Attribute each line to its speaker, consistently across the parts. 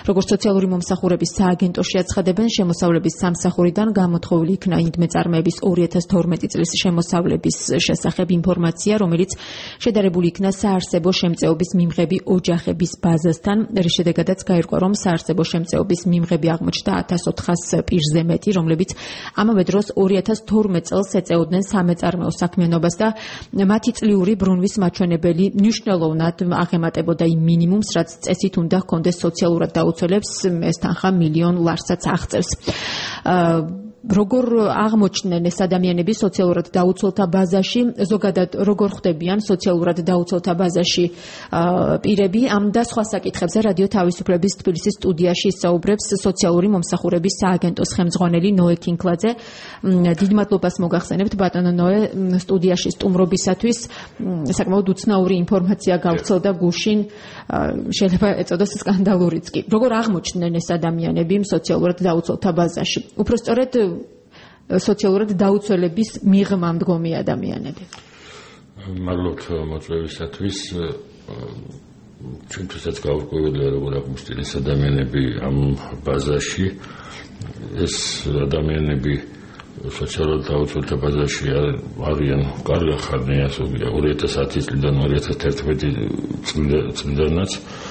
Speaker 1: როგორც სოციალური მომსახურების სააგენტოში აცხადებენ, შემოსავლების სამსახურიდან გამოთხოვილი იქნა იმდმე წარმოების 2012 წლის შემოსავლების შესახებ ინფორმაცია, რომელიც შედარებული იქნა საარსებო შემწეობის მიმღები ოჯახების ბაზასთან, რის შედეგადაც გაირკვა, რომ საარსებო შემწეობის მიმღები აღმოჩნდა 1400 პირზე მეტი, რომლებიც ამავე დროს 2012 წელს ეწეოდნენ სამეწარმეო საქმიანობას და მათი წლიური ბრუნვის მაჩვენებელი მნიშვნელოვნად აღემატებოდა იმ მინიმუმს, რაც წესით უნდა ჰქონდეს სოციალურად დაუცველებს, ეს თანხა $1,000,000 ლარსაც აღწევს. Როგორ აღმოჩნდნენ ეს ადამიანები სოციალურად დაუცველთა ბაზაში, ზოგადად როგორ ხვდებიან სოციალურად დაუცველთა ბაზაში პირები, ამ და სხვა საკითხებზე რადიო თავისუფლების თბილისის სტუდიაში ისაუბრებს სოციალური მომსახურების სააგენტოს ხელმძღვანელი ნოე კინკლაძე. დიდ მადლობას მოგახსენებთ ბატონო ნოე სტუდიაში სტუმრობისათვის. საკმაოდ უცნაური ინფორმაცია გავრცელდა გუშინ, შეიძლება ეწოდოს სკანდალურიც კი. როგორ აღმოჩნდნენ ეს ადამიანები სოციალურად დაუცველთა ბაზაში? უпростоრედ სოციალურად დაუცველების მიღმა მდგომი ადამიანები.
Speaker 2: მადლობთ მოწვევისათვის. ჩვენთვისაც გაურკვეველია, როგორ აღმოჩნდნენ ეს ადამიანები ამ ბაზაში. ეს ადამიანები სოციალურად დაუცველთა ბაზაში არიან კარგი ხანი, ასე 2010 წლიდან 2011 წლიდანაც.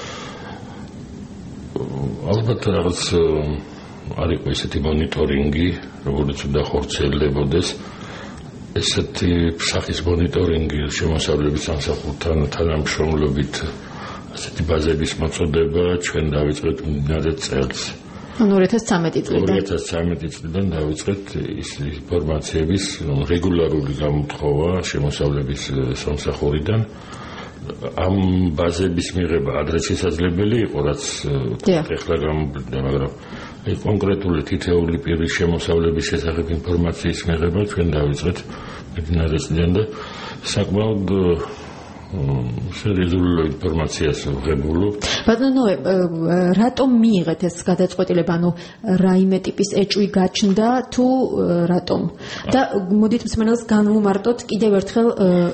Speaker 2: ალბათ რაღაც არ იყო ესეთი მონიტორინგი, როგორც უნდა ხორციელდებოდეს. ესეთი სახის მონიტორინგი შემოსავლების სამსახურთან თანამშრომლობით ასეთი ბაზების მოწოდება ჩვენ დავიწყეთ მიმდინარე წელს.
Speaker 1: 2013 წლიდან.
Speaker 2: 2013 წლიდან დავიწყეთ ის ინფორმაციების რეგულარული გამოთხოვა შემოსავლების სამსახურიდან. ამ ბაზების მიღება ადრეც შესაძლებელი იყო, რაც ეხლა გამოვლინდა, მაგრამ კონკრეტული თითეული პირის შემოსავლების შესახებ ინფორმაციის მიღება ჩვენ დავიწყეთ მიმდინარე წლიდან და საკმაოდ სერიოზული ინფორმაციას ვღებულობ.
Speaker 1: ბატონო, რატომ მიიღეთ ეს გადაწყვეტილება, ანუ რაიმე ტიპის ეჭვი გაჩნდა თუ რატომ? და მოდით მსმენელს განვუმარტოთ კიდევ ერთხელ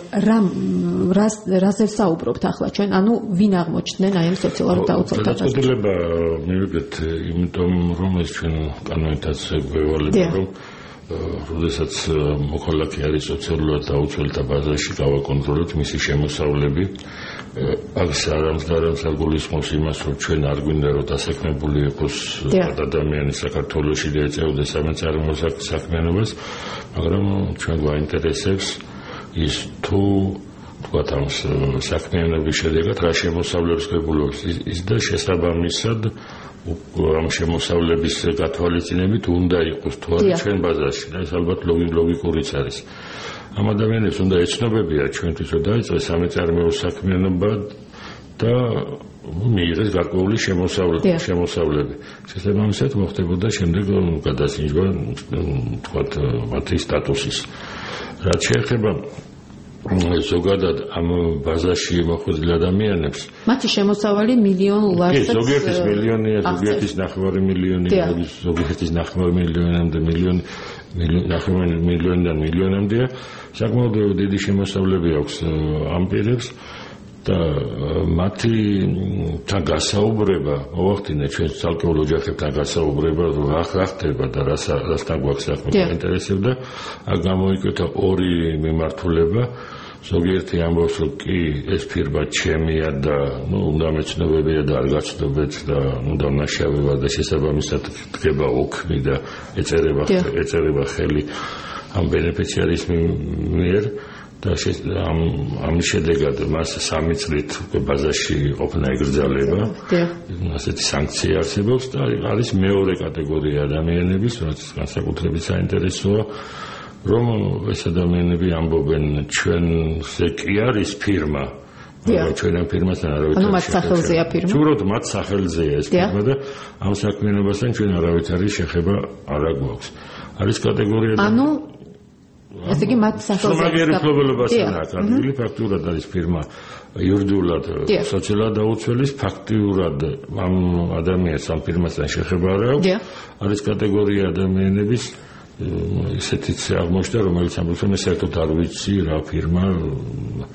Speaker 1: რაზე საუბრობთ ახლა ჩვენ, ანუ ვინ აღმოჩნდნენ აი ამ სოციალურად დაუცველთა ბაზაში?
Speaker 2: გადაწყვეტილება მივიღეთ, იმიტომ რომ ეს ჩვენ კანონითაც გვევალება, რომ როდესაც მოქალაქე არის სოციალურად დაუცველთა ბაზაში, გავაკონტროლოთ მისი შემოსავლები. აქ არამს არ გულისხმობს იმას, რომ ჩვენ არ გვინდა რომ დასაქმებული იყოს ადამიანი საქართველოში და ეწეოდეს სამეწარმეო საქმიანობას, მაგრამ ჩვენ გვაინტერესებს ის თუ თქვათ ამ საქმიანობის შედეგად რა შემოსავლებს გვეუბნებს ის და შესაბამისად ამ შემოსავლების გათვალისწინებით უნდა იყოს თუ არა ჩვენ ბაზაში და ეს ალბათ ლოგიკურიც არის. ამ ადამიანებს უნდა ეცნობებია ჩვენთვის რომ დაიწყეს სამეწარმეო საქმიანობა და მიიღეს გარკვეული შემოსავლები. შესაბამისად მოხდებოდა შემდეგ გადასინჯვა თქვათ მათი სტატუსის. რაც შეეხება ზოგადად ამ ბაზაში მოხვედრილ ადამიანებს
Speaker 1: მათი შემოსავალი $1,000,000 ლარსაც
Speaker 2: ზოგიერთის მილიონია, ზოგიერთის 9,5 მილიონი, ზოგიერთის 9,5 მილიონამდე მილიონიდან მილიონამდეა. საკმაოდ დიდი შემოსავლები აქვს ამ პირებს და მათი თან გასაუბრება მოახდინე ჩვენ ცალკეულ ოჯახებთან გასაუბრება რა ხდება და რასთან გვაქვს საქმე ინტერესებდა. აქ გამოიკვეთა ორი მიმართულება. ზოგიერთი ამბობს რომ კი ეს ფირმა ჩემია და უნდა მეცნობებია და არ გაცნობეთ და უნდა ნაშავება და შესაბამისად დგება ოქმი და ეწერება ხელი ამ ბენეფიციარის მიერ და ამის შედეგად მას 3 წლით ბაზაში ყოფნა იგრძელება. ასეთი სანქცია არსებობს და არის მეორე კატეგორია ადამიანების, რაც განსაკუთრებით საინტერესოა, რომ ეს ადამიანები ამბობენ ჩვენზე კი არის ფირმა, მაგრამ ჩვენ ამ ფირმასთან არავითარი
Speaker 1: ანუ მათ სახელზეა ფირმა.
Speaker 2: უბრალოდ მათ სახელზეა ეს ფირმა და ამ საქმიანობასთან ჩვენ არავითარი შეხება არ გვაქვს. არის კატეგორია
Speaker 1: ანუ ესე იგი მათ სახელზე
Speaker 2: მაგერი მფლობელობასთან აქვს ადგილი ფაქტურად არის ფირმა იურიდიულად სოციალურად დაუცველის ფაქტიურად ამ ადამიანს ამ ფირმასთან შეხება არ აქვს. არის კატეგორია ადამიანების ისეთიც აღმოჩნდა, რომელიც ამბობს, რომ საერთოდ არ ვიცი რა ფირმა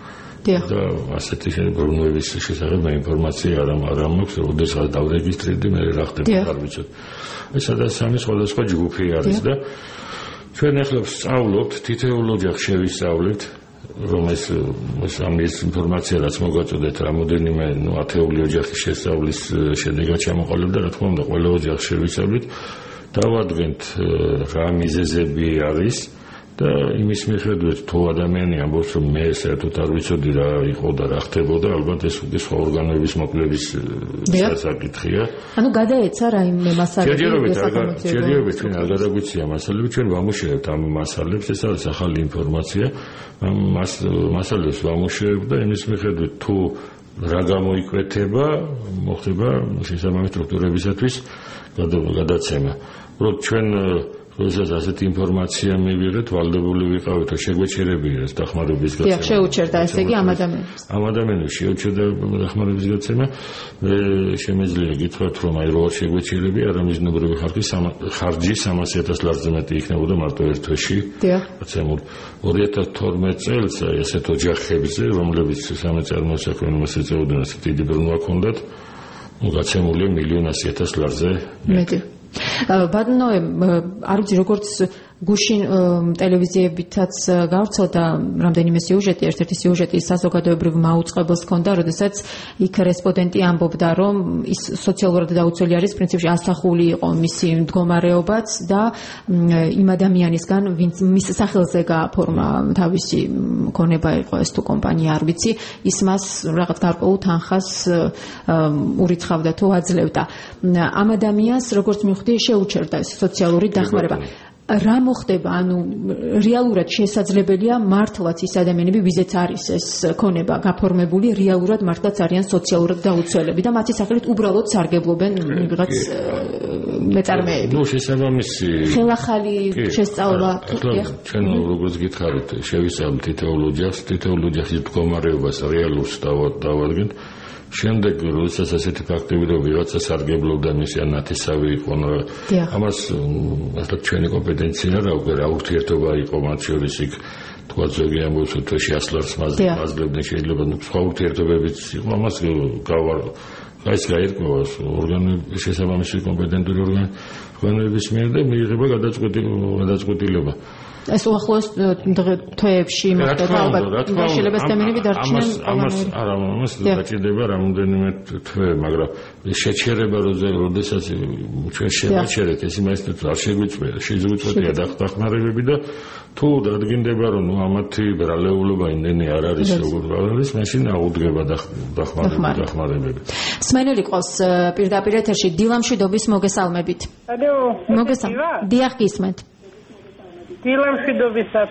Speaker 2: და ასეთი შებრუნების შესახებ ინფორმაცია არ მაქვს, როდესაც დავრეგისტრირდი, მე რა ხდება არ ვიცოდი. ეს ადამიანი სხვადასხვა ჯგუფი არის და ჩვენ ახლა ვსწავლობთ, თითოეულ ოჯახს შევისწავლეთ, რომ ეს ინფორმაცია რაც მოგაწოდეთ, რამოდენიმე ათეული ოჯახის შესწავლის შედეგად ჩამოყალიბდა, რა თქმა უნდა, ყველა ოჯახს შევისწავლეთ, დავადგენთ რა მიზეზები არის და იმის მიხედვით თუ ადამიანი ამბობს რომ მე საერთოდ არ ვიცოდი რა იყო და რა ხდებოდა, ალბათ ეს უკვე სხვა ორგანოების მოკლების საკითხია.
Speaker 1: ანუ გადაეცა რაიმე მასალები
Speaker 2: ჯერჯერობით ჩვენ არ გადაგვიცია მასალები, ჩვენ ვამუშავებთ ამ მასალებს, ეს არის ახალი ინფორმაცია, მასალებს ვამუშავებთ და იმის მიხედვით თუ რა გამოიკვეთება, მოხდება შესაბამის სტრუქტურებისათვის გადაცემა. უბრალოდ ჩვენ როდესაც ასეთი ინფორმაცია მივიღეთ, ვალდებული ვიყავით, რომ შეგვეჩერებინა ეს დახმარების გაცემა.
Speaker 1: დიახ, შეუჩერდა ესე იგი ამ ადამიანებს.
Speaker 2: ამ ადამიანებს შეუჩერდა დახმარების გაცემა. შემეძლია გითხრათ, რომ აი როგორ შეგვეჩერებია, არამიზნობრივი ხარჯი 300,000 ლარზე მეტი იქნებოდა მარტო ერთ თვეში.
Speaker 1: დიახ.
Speaker 2: გაცემული 2012 წელს ესეთ ოჯახებზე, რომლებიც სამეწარმოო საქმიანობას ეწეოდნენ, ასეთი დიდი ბრუნვა ჰქონდათ, გაცემული 1,100,000 ლარზე
Speaker 1: მეტი. ბატონო, არ ვიცი როგორც გუშინ ტელევიზიებითაც გავრცელდა რამდენიმე სიუჟეტი, ერთ-ერთი სიუჟეტი საზოგადოებრივ მაუწყებელს ჰქონდა, როდესაც იქ რესპონდენტი ამბობდა, რომ ის სოციალურად დაუცველი არის, პრინციპში ასახული იყო მისი მდგომარეობაც და იმ ადამიანისგან, ვინც მის სახელზე გააფორმა თავისი ქონება იყო ეს თუ კომპანია, არ ვიცი, ის მას რაღაც გარკვეულ თანხას ურიცხავდა თუ აძლევდა. ამ ადამიანს როგორც მივხვდი, შეუჩერდა ეს სოციალური დახმარება. რა მოხდება, ანუ რეალურად შესაძლებელია მართლაც ის ადამიანები, ვიზეც არის ეს ქონება გაფორმებული, რეალურად მართლაც არიან სოციალურად დაუცველები და მათი სახელით უბრალოდ სარგებლობენ ვიღაც მეწარმეები.
Speaker 2: ნუ შესაბამისი
Speaker 1: ხელახალი შესწავლა
Speaker 2: ჩვენ როგორც გითხარით, შევისწავლეთ თითოეულ ოჯახის მდგომარეობას რეალურს დავადგენთ. შემდეგ როდესაც ასეთი ფაქტები რომ ვიღაცა სარგებლობდა მისი ანათესავი იყო, ამას ასეთ ჩვენი კომპეტენცია რა უკვე რა ურთიერთობა იყო მათ შორის იქ თქვა ზოგი ამბობს რომ თვეში 100 ლარს მაძლებდნენ, შეიძლება სხვა ურთიერთობებიც იყო, ამას ეს გაირკვევა ორგანოების შესაბამისი კომპეტენტური ორგანოების მიერ და მიიღება გადაწყვეტილება.
Speaker 1: ეს უახლოეს თვეებში მოხდება ალბათ, შეიძლება სტემინები დარჩნენ
Speaker 2: ამას დაჭირდება რამოდენიმე თვე, მაგრამ შეჩერება როდესაც ჩვენ შევაჩერეთ ეს იმასთან არ შეგვიწყვეტია დახმარებები და თუ დადგინდება რომ ამათი ბრალეულობა იმდენი არ არის როგორ არის, მაშინ აუდგება დახმარებები.
Speaker 1: სმენელი ყავს პირდაპირ ეთერში დილა მშვიდობის მოგესალმებით. მოგესალმებით. დიახ, გისმენთ.
Speaker 3: დილამშვიდობისას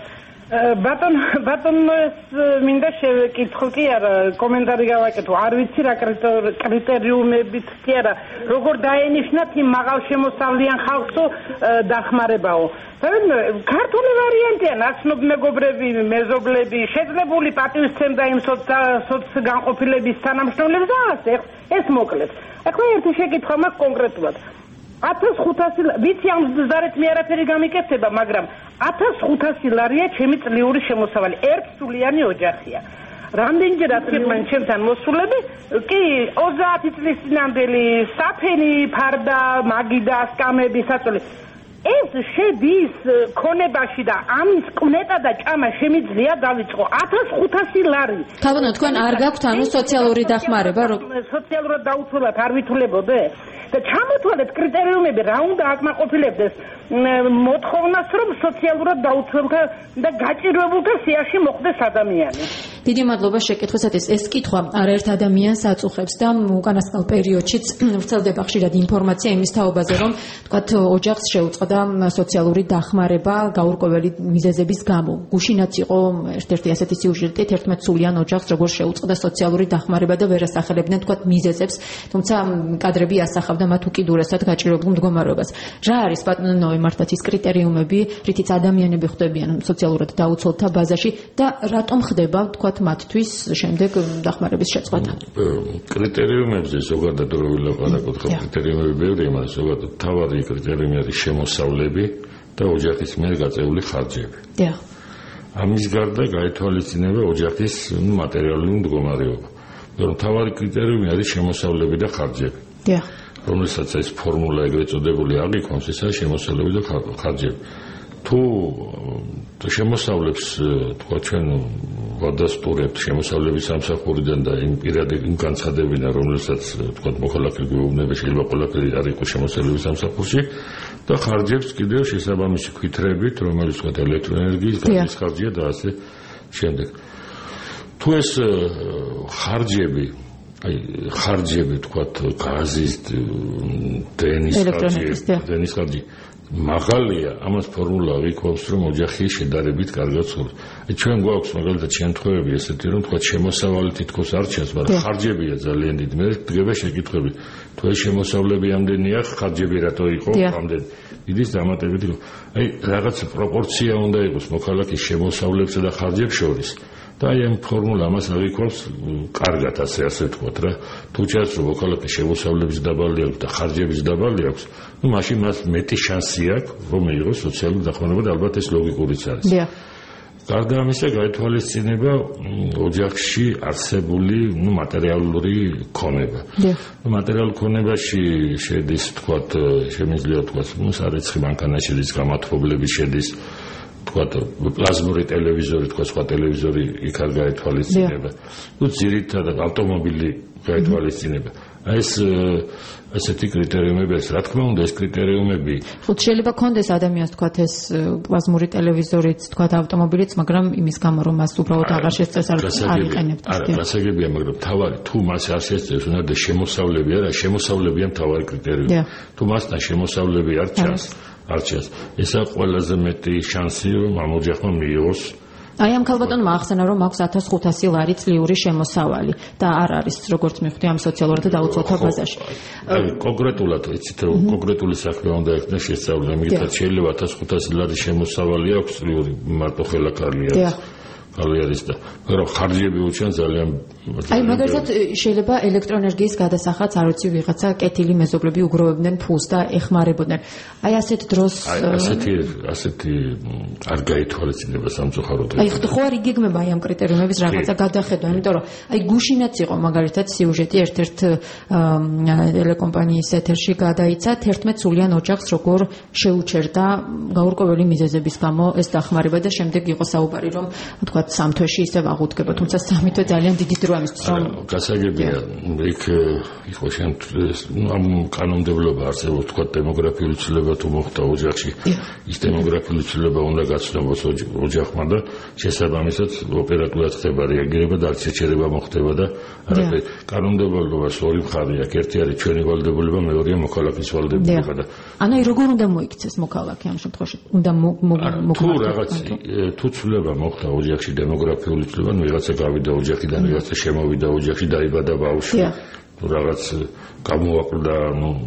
Speaker 3: ბატონო ეს მინდა შევეკითხო კი არა კომენტარი გავაკეთო არ ვიცი რა კრიტერიუმებით კი არა როგორ დაენიშნათ იმ მაღალ შემოსავლიან ხალხსო დახმარებაო ქართული ვარიანტია ნაცნობ მეგობრები მეზობლები შეძლებული პატივისცემდა იმ სოცგანყოფილების თანამშრომლებს და ასე ეს მოკლედ ახლა ერთი შეკითხვა მაქვს კონკრეტულად 1500 ვიცი ამ ზარეთ მე არაფერი გამიკეთება, მაგრამ 1500 ლარია ჩემი წლიური შემოსავალი. ერთსულიანი ოჯახია. რამდენჯერაც მან ჩემთან მოსულები, კი 30 წლის წინანდელი საფენი, ფარდა, მაგიდა, სკამები, საწოლი. ეს შედის ქონებაში და ამის კვნეტა და ჭამა შემიძლია დავიწყო 1500 ლარი.
Speaker 1: თავონო თქვენ არ გაქვთ ანუ სოციალური დახმარება,
Speaker 3: სოციალურად დაუცველად არ ვითულებოდე? და ჩამოთვალეთ კრიტერიუმები რა უნდა აკმაყოფილებდეს მოთხოვნას რომ სოციალურად დაუცველთა და გაჭირვებულთა სიაში მოხდეს ადამიანი.
Speaker 1: დიდი მადლობა შეკითხვისათვის. ეს კითხვა არაერთ ადამიანს აწუხებს და უკანასკნელ პერიოდშიც ვრცელდება ხშირად ინფორმაცია იმის თაობაზე, რომ თქვათ ოჯახს შეუწყდა სოციალური დახმარება გაურკვეველი მიზეზების გამო. გუშინაც იყო ერთ-ერთი ასეთი სიუჟეტი 11 სულიან ოჯახს როგორ შეუწყდა სოციალური დახმარება და ვერ ასახელებდნენ თქვათ მიზეზებს, თუმცა კადრები ასახავდა მათ უკიდურესად გაჭირვებულ მდგომარეობას. რა არის ბატონო მართლაც ის კრიტერიუმები, რითიც ადამიანები ხვდებიან სოციალურად დაუცველთა ბაზაში და რატომ ხდება თქვათ მათთვის შემდეგ დახმარების შეწყვეტა?
Speaker 2: კრიტერიუმებზე ზოგადად რო ვილაპარაკოთ, კრიტერიუმები ბევრია, მაგრამ ზოგადად თავარი კრიტერიუმი არის შემოსავლები და ოჯახის მიერ გაწეული ხარჯები.
Speaker 1: დიახ.
Speaker 2: ამის გარდა გაითვალისწინება ოჯახის მატერიალური მდგომარეობა. მაგრამ თავარი კრიტერიუმი არის შემოსავლები და ხარჯები. რომელსაც ეს ფორმულა ეგრეთ წოდებული აღიქვამს, ესაა შემოსავლები და ხარჯები. თუ შემოსავლებს თქვა ჩვენ ვადასტურებთ შემოსავლების სამსახურიდან და იმ პირადი იმ განცხადებიდან, რომელსაც თქვა მოქალაქე გვეუბნება, შეიძლება ყველაფერი არ იყოს შემოსავლების სამსახურში და ხარჯებს კიდევ შესაბამისი ქვითრებით, რომელიც თქვა ელექტროენერგიის გადის ხარჯია და ასე შემდეგ. თუ ეს ხარჯები თქვა გაზის, დენის ხარჯი მაღალია, ამას ფორმულა აღიქვამს, რომ ოჯახი შედარებით კარგად ცხოვრობს. ჩვენ გვაქვს მაგალითად შემთხვევები ესეთი, რომ თქვა შემოსავალი თითქოს არ ჩანს, მაგრამ ხარჯებია ძალიან დიდი. მე დგება შეკითხვები, თუ ეს შემოსავლები ამდენია, ხარჯები რატო იყო ამდენი? იდის დამატებითი. რაღაც პროპორცია უნდა იყოს მოქალაქის შემოსავლებსა და ხარჯებს შორის. და ამ ფორმულა ამას აღიქვამს კარგად ასე ვთქვათ რა. თუ ჩანს რომ მოქალაქის შემოსავლების დაბალი აქვს და ხარჯების დაბალი აქვს, მაშინ მას მეტი შანსი აქვს რომ მიიღოს სოციალური დახმარება და ალბათ ეს ლოგიკურიც არის. გარდა ამისა გაითვალისწინება ოჯახში არსებული მატერიალური ქონება. მატერიალურ ქონებაში შედის თქვათ შემიძლია თქვათ სარეცხი მანქანაშედის გამათბობლები შედის თქვათ პლაზმური ტელევიზორი, თქვათ სხვა ტელევიზორი იქ არ გაითვალისწინება. თუ ძირითადად ავტომობილი გაითვალისწინება. ეს ასეთი კრიტერიუმები არის. რა თქმა უნდა, ეს კრიტერიუმები
Speaker 1: ხო შეიძლება კონდეს ადამიანს თქვათ ეს პლაზმური ტელევიზორიც, თქვათ ავტომობილიც, მაგრამ იმის გამო რომ მას უბრალოდ აღარ შესწევს არ იყენებთ.
Speaker 2: არა, გასაგებია, მაგრამ თავარი თუ მას არ შესწევს, უნდა და შემოსავლები არა, შემოსავლებია თავარი კრიტერიუმი. თუ მასთან შემოსავლები არ ჩანს, ესა ყველაზე მეტი შანსი რომ ამ ოჯახმა მიიღოს.
Speaker 1: აი ამ ქალბატონმა ახსენა რომ აქვს 1500 ლარი წლიური შემოსავალი და არ არის როგორც მივხვდი ამ სოციალურ და დაუცველთა ბაზაში.
Speaker 2: კონკრეტულად იცით რომ კონკრეტული საქმე უნდა ექნა შესწავლა, მითხრათ შეიძლება 1500 ლარი შემოსავალი აქვს წლიური მარტო ხელაკარლია. არის და მაგრამ ხარჯები უჩვენ ძალიან
Speaker 1: აი მაგალითად შეიძლება ელექტროენერგიის გადასახადს არ ვიცი ვიღაცა კეთილი მეზობლები უგროვებდნენ ფულს და ეხმარებოდნენ აი ასეთ დროს
Speaker 2: ასეთი არ გაითვალისწინება სამწუხაროდ
Speaker 1: აი ხო არ იგეგმება აი ამ კრიტერიუმების რაღაცა გადახედვა იმიტომ რომ აი გუშინაც იყო მაგალითად სიუჟეტი ერთ-ერთ ტელეკომპანიის ეთერში გადაიცა 11 სულიან ოჯახს როგორ შეუჩერდა გაურკვეველი მიზეზების გამო ეს დახმარება და შემდეგ იყო საუბარი რომ თქვა სამ თვეში ისევ აღუდგება, თუმცა სამი თვე ძალიან დიდი დროა მისთვის, რომ
Speaker 2: გასაგებია, იქ იყო ამ კანონმდებლობა არსებობს, თქვა დემოგრაფიული ცვლილება თუ მოხდა ოჯახში, ის დემოგრაფიული ცვლილება უნდა გაცნობს ოჯახმა და შესაბამისად ოპერატიულად ხდება რეაგირება და არჩეჩერება მოხდება და კანონმდებლობას ორი მხარე აქვს, ერთი არის ჩვენი ვალდებულება, მეორეა მოქალაქის ვალდებულება და
Speaker 1: ანუ როგორ უნდა მოიქცეს მოქალაქე ამ შემთხვევაში? უნდა
Speaker 2: თუ რაღაც თუ ცვლილება მოხდა ოჯახში დემოგრაფიული ცვლილება, ვიღაცა გავიდა ოჯახიდან, ვიღაცა შემოვიდა ოჯახში, დაიბადა ბავშვი, თუ რაღაც გამოაკვდა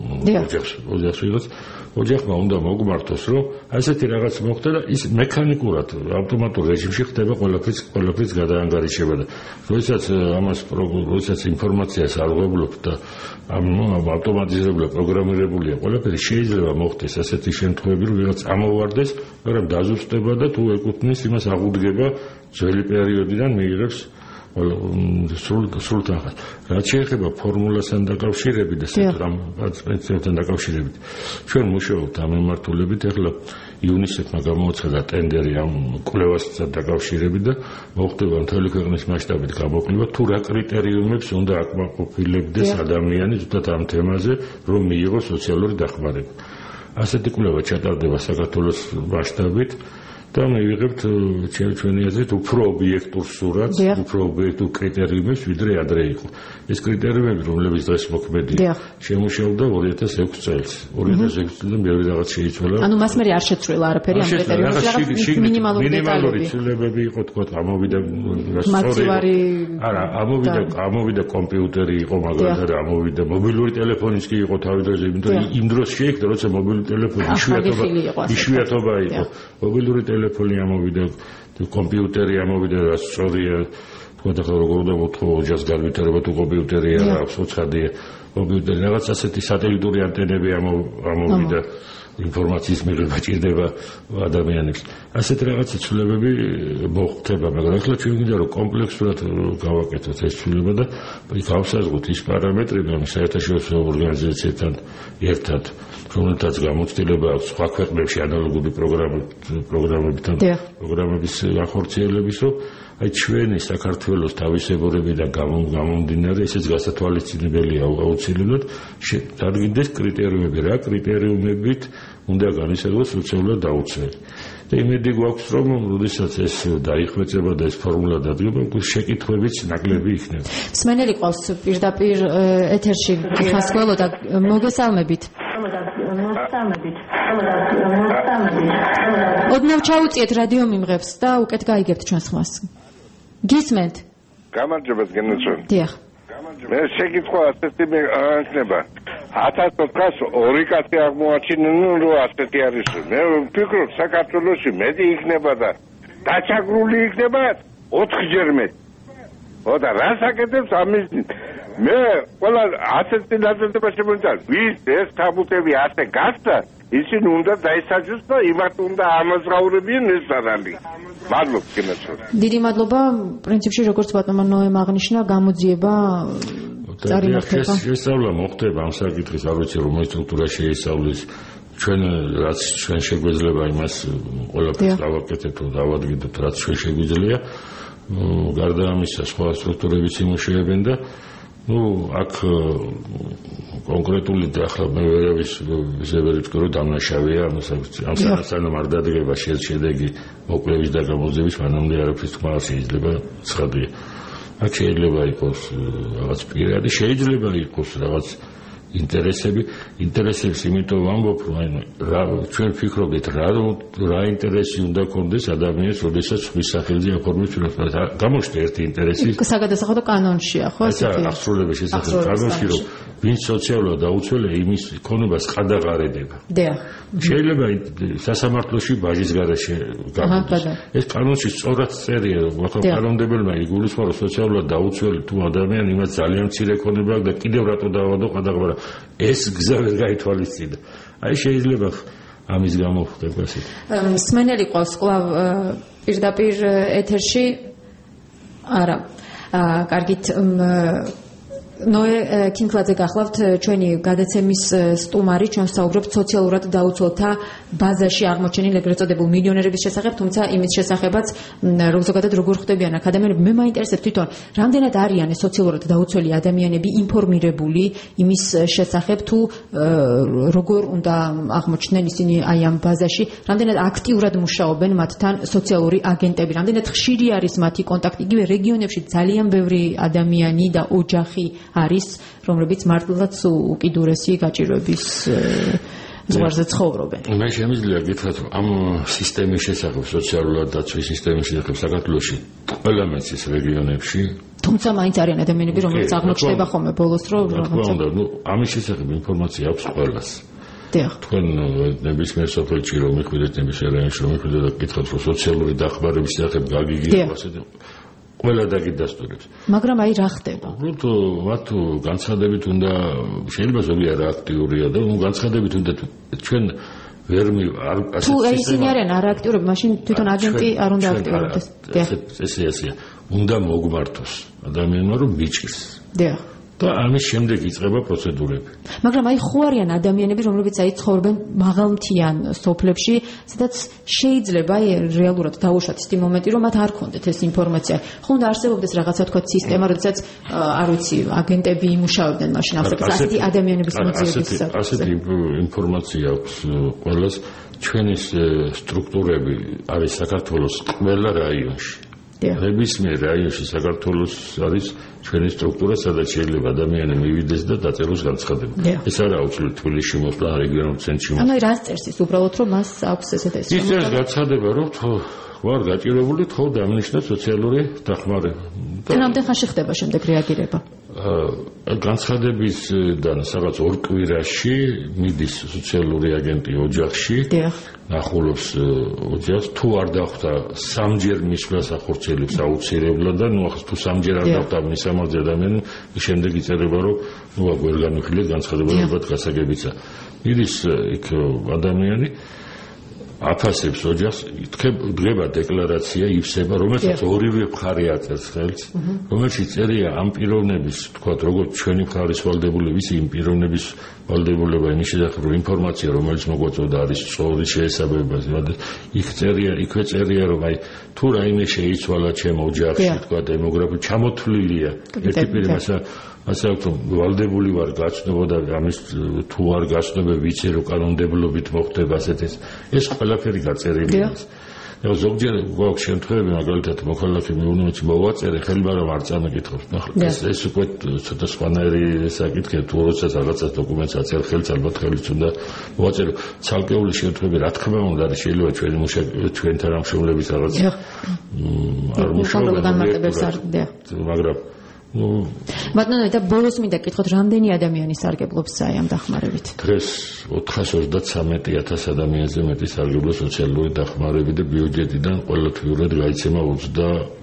Speaker 2: ოჯახს ვიღაც, ოჯახმა უნდა მოგმართოს, რომ ასეთი რაღაც მოხდა და ის მექანიკურად, ავტომატურ რეჟიმში ხდება ყველაფრის გადაანგარიშება და როდესაც ინფორმაციას არღვევლობთ და ავტომატიზირებული პროგრამირებულია, ყველაფერი შეიძლება მოხდეს ასეთი შემთხვევები, რომ ვიღაც ამოვარდეს, მაგრამ დაზუსტება და თუ ეკუთვნის იმას აღუდგება ძველი პერიოდიდან მიიღებს სრულ თანხას. რაც შეეხება ფორმულასთან დაკავშირებით და პენსიასთან დაკავშირებით, ჩვენ მუშაობთ ამ მიმართულებით. ახლა იუნისეფმა გამოაცხადა ტენდერი ამ კვლევასთან დაკავშირებით და მოხდება მთელი ქვეყნის მასშტაბით გამოკლება, თუ რა კრიტერიუმებს უნდა აკმაყოფილებდეს ადამიანი ზუსტად ამ თემაზე, რომ მიიღოს სოციალური დახმარება. ასეთი კვლევა ჩატარდება საქართველოს მასშტაბით. და მივიღებთ ჩვენი აზრით უფრო ობიექტურ სურათს, უფრო ობიექტურ კრიტერიუმებს, ვიდრე ადრე იყო. ეს კრიტერიუმები, რომლებიც დღეს მოქმედია, შემუშავდა 2006 წელს. 2006 წელს მეორე რაღაც შეიცვალა.
Speaker 1: ანუ მას მე არ შეცვლილა არაფერი ამ კრიტერიუმებში, რაღაც მინიმალური
Speaker 2: ცვლილებები იყო, თქვა, ამოვიდა
Speaker 1: არა,
Speaker 2: ამოვიდა კომპიუტერი იყო, მაგალითად, ამოვიდა მობილური ტელეფონიც კი იყო თავი დროზე, იმიტომ იმ დროს შეიქნა, როცა მობილური ტელეფონი იშვიათობა იყო. მობილური ტელეფონი ამოვიდა, კომპიუტერი ამოვიდა, რაც სწორია, თქვა და როგორ უნდა მოთხოვო ოჯახს განვითარება თუ კომპიუტერია, აქვს უცხადია კომპიუტერი, რაღაც ასეთი სატელიტური ანტენები ამოვიდა. ინფორმაციის მიღება ჭირდება ადამიანებს. ასეთ რაღაცა ცვლილებები მოხდება, მაგრამ ახლა ჩვენ გვინდა რომ კომპლექსურად გავაკეთოთ ეს ცვლილება და გავსაზღვროთ ის პარამეტრები, რომ საერთაშორისო ორგანიზაციებთან ერთად, რომელთაც გამოცდილება აქვს სხვა ქვეყნებში ანალოგური პროგრამებთან პროგრამების ახორციელების, რომ აი ჩვენი საქართველოს თავისებურებიდან გამომდინარე ესეც გასათვალისწინებელია აუცილებლად დადგინდეს კრიტერიუმები, რა კრიტერიუმებით უნდა განისაზღვროს სოციალურად დაუცველი. და იმედი გვაქვს, რომ როდესაც ეს დაიხვეწება და ეს ფორმულა დადგება, შეკითხვებიც ნაკლები იქნება.
Speaker 1: მსმენელი ყავს პირდაპირ ეთერში ხას გველო და მოგესალმებით. ოდნავ ჩაუწიეთ რადიო მიმღებს და უკეთ გაიგებთ ჩვენს ხმას. გისმენთ?
Speaker 4: გამარჯობათ გენეცონ.
Speaker 1: დიახ.
Speaker 4: მე შეკითხვა ასეთი აღნიშნება. 1402 კაცი აღმოაჩინენ, რომ ასეთი არის. მე ვფიქრობ, საქართველოში მეტი იქნება და დაჩაგრული იქნება 4-ჯერ მეტი. და რას აკეთებს ამის მე ყველა ასეთი დაწესება შემოიწა. ვის ეს თაბუტები ასე გასცა, ისინი უნდა დაისაჯოს და იმათ უნდა ამაზღაურებიან ეს სარალი. მადლობა გენეცონ.
Speaker 1: დიდი მადლობა. პრინციპში როგორც ბატონმა ნოემ აღნიშნა, გამოძიება წარიმართება.
Speaker 2: შესწავლა მოხდება ამ საკითხის, არ ვიცი რომ სტრუქტურა შეისწავლის ჩვენ რაც ჩვენ შეგვეძლება იმას ყველაფერს დავაკეთეთ და დავადგინოთ რაც ჩვენ შეგვიძლია. გარდა ამისა სხვა სტრუქტურებიც იმუშავებენ და აქ კონკრეტული და ახლა მე ვერ ვიტყვი რომ დამნაშავეა ამ სანამ არ დადგება შედეგი მოკვლევის და გამოძიების მანამდე არაფრის თქმა არ შეიძლება ცხადია. აქ შეიძლება იყოს რაღაც პირადი, შეიძლება იყოს რაღაც ინტერესებს იმიტომ ვამბობ, რომ ჩვენ ვფიქრობთ რა ინტერესი უნდა გქონდეს ადამიანს, როდესაც ხმის სახელზე აფორმებს გამოჩნდა ერთი ინტერესი.
Speaker 1: საგადასახადო კანონშია, ხო ასეთი?
Speaker 2: აღსრულების შესახებ კანონში, რომ ვინც სოციალურად დაუცველია, იმის ქონებას ყადაღარედება.
Speaker 1: დიახ.
Speaker 2: შეიძლება სასამართლოში ბაჟის გარეშე გამოდის. ეს კანონში სწორად წერია, რომ კანონმდებელმა იგულისხმოს, რომ სოციალურად დაუცველი თუ ადამიანი იმას ძალიან მცირე ქონება აქვს და კიდევ რატო დავადო ყადაღაბარა. ეს გზა ვერ გაითვალისწინა. აი შეიძლება ამის გამო ხდება ასე.
Speaker 1: მსმენელი ყავს კვლავ პირდაპირ ეთერში. არა. კარგით. ნოე კინკლაძე გახლავთ ჩვენი გადაცემის სტუმარი, ჩვენ საუბრობთ სოციალურად დაუცველთა ბაზაში აღმოჩენილ ეგრეთ წოდებულ მილიონერების შესახებ, თუმცა იმის შესახებაც რომ ზოგადად როგორ ხდებიან აქ ადამიანები. მე მაინტერესებს თვითონ რამდენად არიან ეს სოციალურად დაუცველი ადამიანები ინფორმირებული იმის შესახებ, თუ როგორ უნდა აღმოჩნდნენ ისინი აი ამ ბაზაში, რამდენად აქტიურად მუშაობენ მათთან სოციალური აგენტები, რამდენად ხშირი არის მათი კონტაქტი. იგივე რეგიონებში ძალიან ბევრი ადამიანი და ოჯახი არის, რომლებიც მართლაც უკიდურესი გაჭირვების ზღვარზე ცხოვრობენ.
Speaker 2: მე შემიძლია გითხრათ, რომ ამ სისტემის შესახებ, სოციალურად დაცვის სისტემის შესახებ საქართველოში ყველა მეცის რეგიონებში,
Speaker 1: თუმცა მაინც არიან ადამიანები, რომლებიც აღმოჩნდება ხოლმე ბოლოს, რომ
Speaker 2: რაღაცა ამის შესახებ ინფორმაცია აქვს ყველას.
Speaker 1: დიახ.
Speaker 2: თქვენ ნებისმიერ სოფელში რომ მიხვიდეთ, ნებისმიერ რაიონში რომ მიხვიდეთ და გითხრათ, რომ სოციალური დახმარების შესახებ გაგიგიათ ასეთი ყველა დაგიდასტურებს.
Speaker 1: მაგრამ აი რა ხდება?
Speaker 2: უბრალოდ მათ განცხადებით უნდა შეიძლება ზოგი არა აქტიურია და განცხადებით უნდა ჩვენ ვერ
Speaker 1: თუ ისინი არიან არააქტიურები, მაშინ თვითონ აგენტი არ უნდა აქტიურობდეს.
Speaker 2: ესეა. უნდა მოგმართოს ადამიანმა რომ მიჭირს.
Speaker 1: დიახ.
Speaker 2: და ამის შემდეგ იწყება პროცედურები.
Speaker 1: მაგრამ აი ხო არიან ადამიანები, რომლებიც აი ცხოვრობენ მაღალმთიან სოფლებში, სადაც შეიძლება აი რეალურად დაუშვათ ის მომენტი, რომ მათ არ ქონდეთ ეს ინფორმაცია. ხო უნდა არსებობდეს რაღაცა თქვა სისტემა, როდესაც არ ვიცი, აგენტები იმუშავებდნენ მაშინ ასეთი ადამიანების მოძიების საკითხზე.
Speaker 2: ასეთი ინფორმაცია აქვს ყველას. ჩვენი სტრუქტურები არის საქართველოს ყველა რაიონში. ნებისმიერ რაიონში საქართველოს არის ჩვენი სტრუქტურა, სადაც შეიძლება ადამიანი მივიდეს და დაწეროს განცხადება. ეს არა აუცილებლად თბილისში მოსვლა, რეგიონულ ცენტრში მოსვლა.
Speaker 1: ანუ რას წერს ის უბრალოდ, რომ მას აქვს ესეთ ეს.
Speaker 2: ის წერს განცხადება, რომ ვარ გაჭირებული, თქო დამნიშნა სოციალური დახმარება.
Speaker 1: რამდენ ხანში ხდება შემდეგ რეაგირება?
Speaker 2: განცხადებისგან რაღაც ორ კვირაში მიდის სოციალური აგენტი ოჯახში. ნახულობს ოჯახს, თუ არ დახვდა სამჯერ მისვლას ახორციელებს აუცილებლად და ახლა თუ სამჯერ არ დახვდა მისამართი ადამიანი, შემდეგ იწერება რომ ვერ განვიხილეთ განცხადება ალბათ გასაგებიცა. მიდის იქ ადამიანი აფასებს ოჯახს, დგება დეკლარაცია, ივსება, რომელსაც ორივე მხარე აწერს ხელს, რომელშიც წერია ამ პიროვნების, თქვათ, როგორც ჩვენი მხარის ვალდებულების, იმ პიროვნების ვალდებულება იმის შესახებ, რომ ინფორმაცია, რომელიც მოგვაწოდა არის სწორი შეესაბამება, იქ წერია, იქვე წერია, რომ აი თუ რაიმე შეიცვალა ჩემ ოჯახში, თქვათ, დემოგრაფია ჩამოთვლილია, ერთი პირი ასე რომ ვალდებული ვარ გაცნობოდა ამის თუ არ გაცნობე ვიცი რომ კანონმდებლობით მოხდება ასეთ ეს ყველაფერი გაწერილია. ზოგჯერ გვაქვს შემთხვევები, მაგალითად მოქალაქე მეუბნებს მოვაწერე ხელი, მაგრამ არ წამეკითხავს. ეს უკვე ცოტა სხვანაირი საკითხია, თუ როდესაც რაღაცას დოკუმენტს აწერ ხელს, ალბათ ხელიც უნდა მოვაწერო. ცალკეული შემთხვევები, რა თქმა უნდა, არის შეიძლება ჩვენი ჩვენ თანამშრომლების რაღაც არ მუშაობენ, მაგრამ
Speaker 1: მაგრამ და ბოლოს მინდა კითხოთ, რამდენი ადამიანი სარგებლობს ამ დახმარებით?
Speaker 2: დღეს 433,000 ადამიანზე მეტი სარგებლობს სოციალური დახმარებით და ბიუჯეტიდან ყოველთვიურად გაიცემა